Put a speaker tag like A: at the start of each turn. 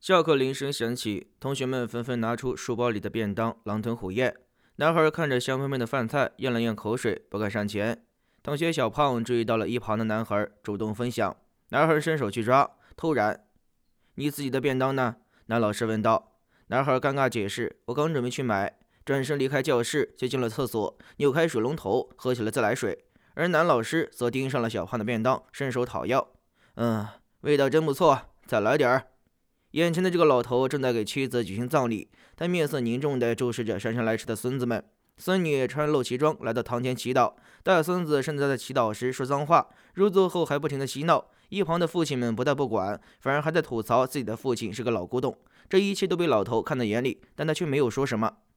A: 下课铃声响起，同学们纷纷拿出书包里的便当，狼吞虎咽。男孩看着香喷喷的饭菜，咽了咽口水，不敢上前。同学小胖注意到了一旁的男孩，主动分享。男孩伸手去抓，突然，你自己的便当呢？男老师问道。男孩尴尬解释：“我刚准备去买。”转身离开教室，就进了厕所，扭开水龙头，喝起了自来水。而男老师则盯上了小胖的便当，伸手讨要。味道真不错，再来点儿。眼前的这个老头正在给妻子举行葬礼，他面色凝重地注视着姗姗来迟的孙子们。孙女穿露脐装来到堂前祈祷，大孙子甚至在祈祷时说脏话，入座后还不停地嬉闹。一旁的父亲们不但不管，反而还在吐槽自己的父亲是个老古董。这一切都被老头看在眼里，但他却没有说什么。